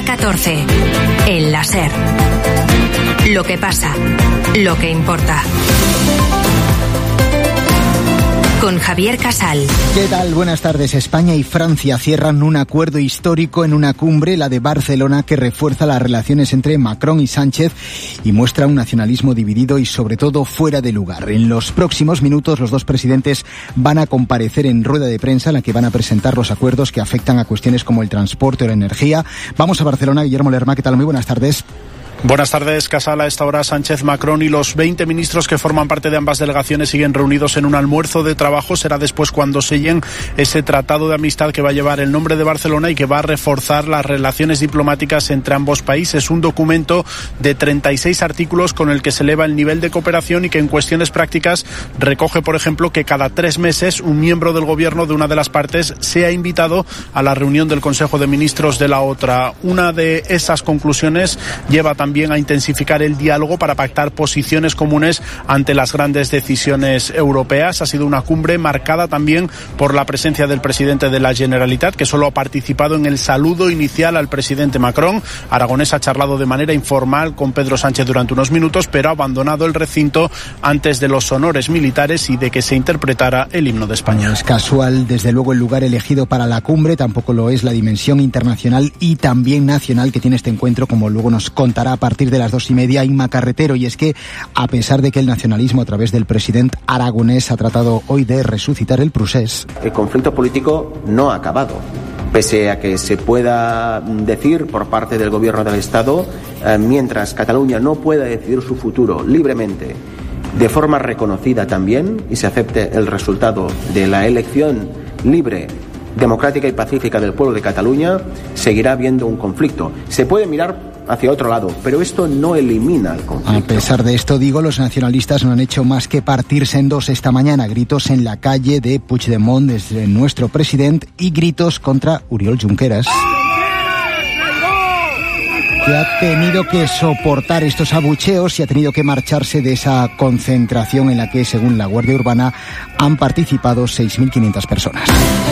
día 14. El la SER. Lo que pasa, lo que importa. Con Javier Casal. ¿Qué tal? Buenas tardes. España y Francia cierran un acuerdo histórico en una cumbre, la de Barcelona, que refuerza las relaciones entre Macron y Sánchez y muestra un nacionalismo dividido y sobre todo fuera de lugar. En los próximos minutos los dos presidentes van a comparecer en rueda de prensa en la que van a presentar los acuerdos que afectan a cuestiones como el transporte o la energía. Vamos a Barcelona. Guillermo Lerma, ¿qué tal? Muy buenas tardes. Buenas tardes, Casal. A esta hora Sánchez, Macron y los 20 ministros que forman parte de ambas delegaciones siguen reunidos en un almuerzo de trabajo. Será después cuando sellen ese tratado de amistad que va a llevar el nombre de Barcelona y que va a reforzar las relaciones diplomáticas entre ambos países. Un documento de 36 artículos con el que se eleva el nivel de cooperación y que en cuestiones prácticas recoge, por ejemplo, que cada 3 meses un miembro del gobierno de una de las partes sea invitado a la reunión del Consejo de Ministros de la otra. Una de esas conclusiones lleva también a intensificar el diálogo para pactar posiciones comunes ante las grandes decisiones europeas. Ha sido una cumbre marcada también por la presencia del presidente de la Generalitat, que solo ha participado en el saludo inicial al presidente Macron. Aragonés ha charlado de manera informal con Pedro Sánchez durante unos minutos, pero ha abandonado el recinto antes de los honores militares y de que se interpretara el himno de España. No es casual, desde luego, el lugar elegido para la cumbre, tampoco lo es la dimensión internacional y también nacional que tiene este encuentro, como luego nos contará a partir de las 2:30 Inma Carretero. Y es que, a pesar de que el nacionalismo a través del presidente aragonés ha tratado hoy de resucitar el procés, el conflicto político no ha acabado. Pese a que se pueda decir por parte del gobierno del Estado, mientras Cataluña no pueda decidir su futuro libremente, de forma reconocida también, y se acepte el resultado de la elección libre, democrática y pacífica del pueblo de Cataluña, seguirá habiendo un conflicto. Se puede mirar hacia otro lado, pero esto no elimina el conflicto. A pesar de esto, los nacionalistas no han hecho más que partirse en dos esta mañana. Gritos en la calle de Puigdemont desde nuestro presidente y gritos contra Oriol Junqueras, que ha tenido que soportar estos abucheos y ha tenido que marcharse de esa concentración en la que, según la Guardia Urbana, han participado 6.500 personas.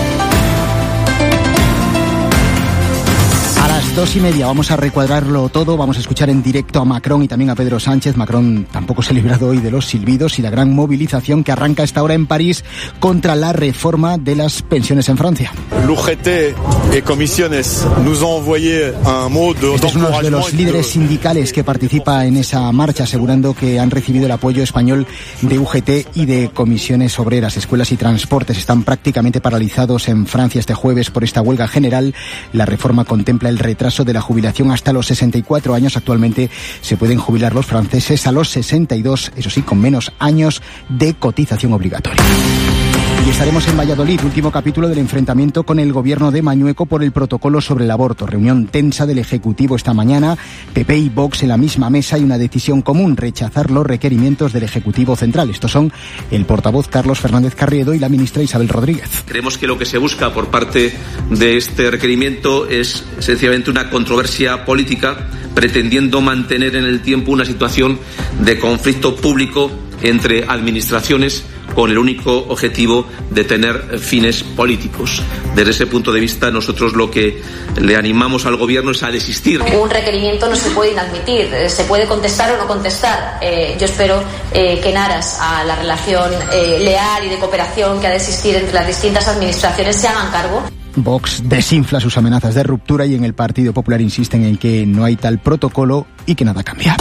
A las 2:30 vamos a recuadrarlo todo, vamos a escuchar en directo a Macron y también a Pedro Sánchez. Macron tampoco se ha librado hoy de los silbidos y la gran movilización que arranca a esta hora en París contra la reforma de las pensiones en Francia. L'UGT y comisiones nos han envoyé un mot de Este es uno de los líderes sindicales que participa en esa marcha, asegurando que han recibido el apoyo español de UGT y de comisiones obreras. Escuelas y transportes están prácticamente paralizados en Francia este jueves por esta huelga general. La reforma contempla el retraso de la jubilación hasta los 64 años. Actualmente se pueden jubilar los franceses a los 62, eso sí, con menos años de cotización obligatoria. Y estaremos en Valladolid, último capítulo del enfrentamiento con el gobierno de Mañueco por el protocolo sobre el aborto. Reunión tensa del Ejecutivo esta mañana, PP y Vox en la misma mesa y una decisión común: rechazar los requerimientos del Ejecutivo Central. Estos son el portavoz Carlos Fernández Carriedo y la ministra Isabel Rodríguez. Creemos que lo que se busca por parte de este requerimiento es sencillamente una controversia política, pretendiendo mantener en el tiempo una situación de conflicto público entre administraciones con el único objetivo de tener fines políticos. Desde ese punto de vista, nosotros lo que le animamos al gobierno es a desistir. Un requerimiento no se puede inadmitir, se puede contestar o no contestar. Yo espero que en aras a la relación leal y de cooperación que ha de existir entre las distintas administraciones se hagan cargo. Vox desinfla sus amenazas de ruptura y en el Partido Popular insisten en que no hay tal protocolo y que nada cambia.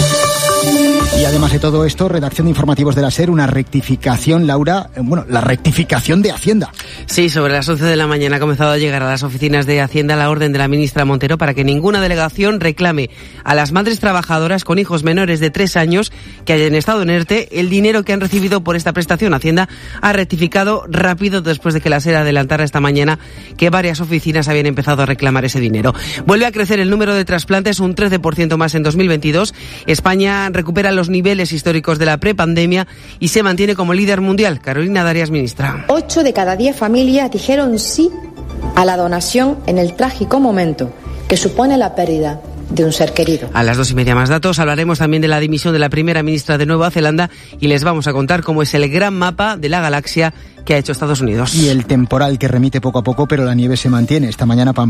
Y además de todo esto, redacción de informativos de la SER, una rectificación, Laura, la rectificación de Hacienda. Sí, sobre las 11 de la mañana ha comenzado a llegar a las oficinas de Hacienda la orden de la ministra Montero para que ninguna delegación reclame a las madres trabajadoras con hijos menores de 3 años que hayan estado en ERTE el dinero que han recibido por esta prestación. Hacienda ha rectificado rápido después de que la SER adelantara esta mañana que varias oficinas habían empezado a reclamar ese dinero. Vuelve a crecer el número de trasplantes un 13% más en 2022. España recupera los niveles históricos de la prepandemia y se mantiene como líder mundial. Carolina Darias, ministra. 8 de cada 10 familias dijeron sí a la donación en el trágico momento que supone la pérdida de un ser querido. A las 2:30 más datos. Hablaremos también de la dimisión de la primera ministra de Nueva Zelanda y les vamos a contar cómo es el gran mapa de la galaxia que ha hecho Estados Unidos. Y el temporal que remite poco a poco, pero la nieve se mantiene. Esta mañana